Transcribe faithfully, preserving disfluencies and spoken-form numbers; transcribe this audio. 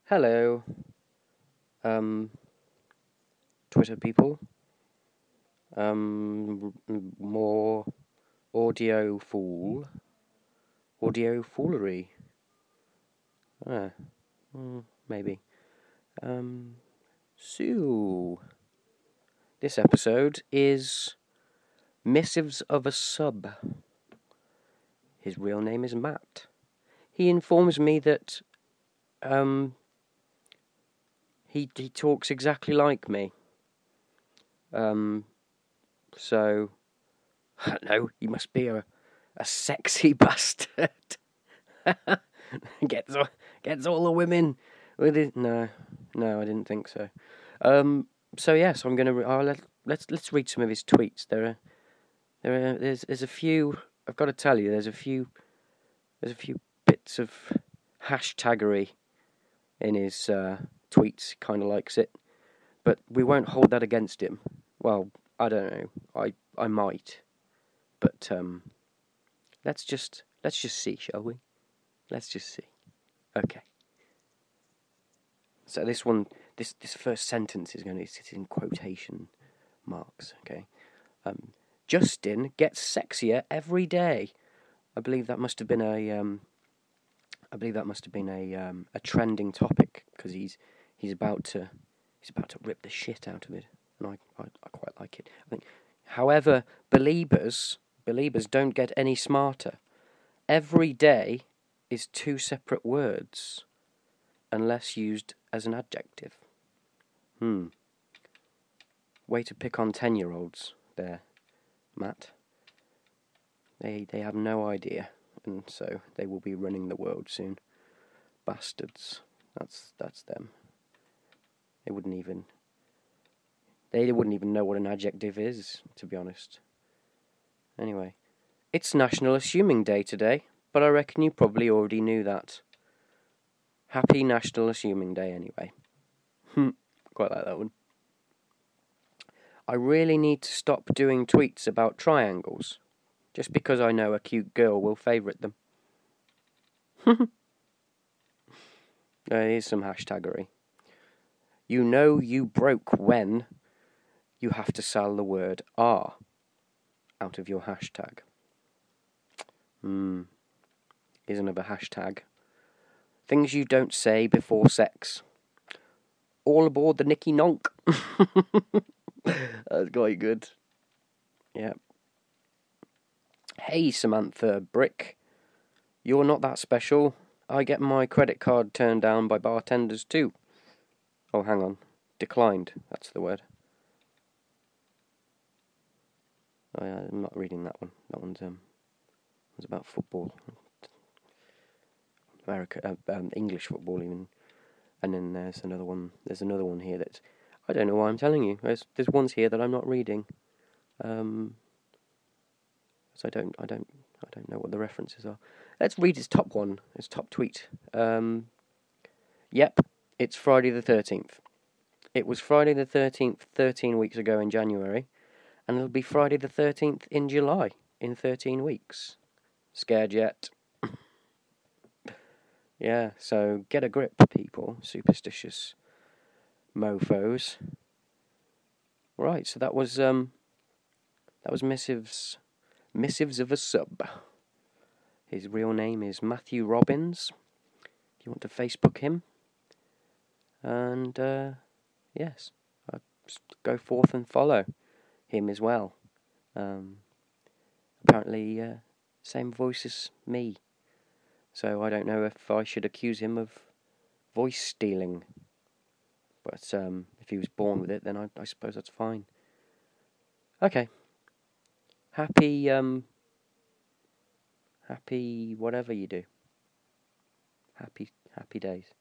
Hello, um, Twitter people. Um, m- more audio fool, audio foolery. Ah, mm, maybe. Um, so this episode is Missives of a Sub. His real name is Matt. He informs me that um he he talks exactly like me. Um, so I don't know. He must be a a sexy bastard. gets all, gets all the women with it. No, no, I didn't think so. Um, so yes, I'm gonna. Re- oh, let, let's let's read some of his tweets. There are there are there's there's a few. I've got to tell you, there's a few there's a few bits of hashtaggery in his uh, tweets. Kind of likes it, but we won't hold that against him. Well, I don't know. I I might, but um, let's just let's just see, shall we? Let's just see. Okay. So this one, this this first sentence is going to sit in quotation marks. Okay. Um, Justin gets sexier every day. I believe that must have been a. Um, I believe that must have been a um, a trending topic because he's he's about to he's about to rip the shit out of it, and I, I, I quite like it. I think, however, believers believers don't get any smarter. Every day is two separate words, unless used as an adjective. Hmm. Way to pick on ten-year-olds there, Matt. They they have no idea, and so they will be running the world soon. Bastards. That's that's them. They wouldn't even they wouldn't even know what an adjective is, to be honest. Anyway, it's National Assuming Day today, but I reckon you probably already knew that. Happy National Assuming Day anyway. Quite like that one. I really need to stop doing tweets about triangles, just because I know a cute girl will favourite them. Here's some hashtaggery. You know you broke when you have to sell the word "are" out of your hashtag. Hmm. Here's another hashtag. Things you don't say before sex. All aboard the Nicky Nonk. That's quite good. Yeah. Hey, Samantha Brick. You're not that special. I get my credit card turned down by bartenders too. Oh, hang on. Declined. That's the word. Oh, yeah, I'm not reading that one. That one's um, it's about football. America, uh, um, English football even. And then there's another one. There's another one here that I don't know why I'm telling you. There's there's ones here that I'm not reading. Um, so I don't I don't I don't know what the references are. Let's read his top one. His top tweet. Um, yep, it's Friday the thirteenth. It was Friday the thirteenth thirteen weeks ago in January, and it'll be Friday the thirteenth in July in thirteen weeks. Scared yet? Yeah, so get a grip, people. Superstitious mofos. Right, so that was um that was Missives Missives of a Sub. His real name is Matthew Robbins. If you want to Facebook him. And uh, yes, uh, go forth and follow him as well. Um, apparently, uh, same voice as me. So I don't know if I should accuse him of voice stealing. But um, if he was born with it, then I, I suppose that's fine. Okay. Happy, um, happy whatever you do. Happy, happy days.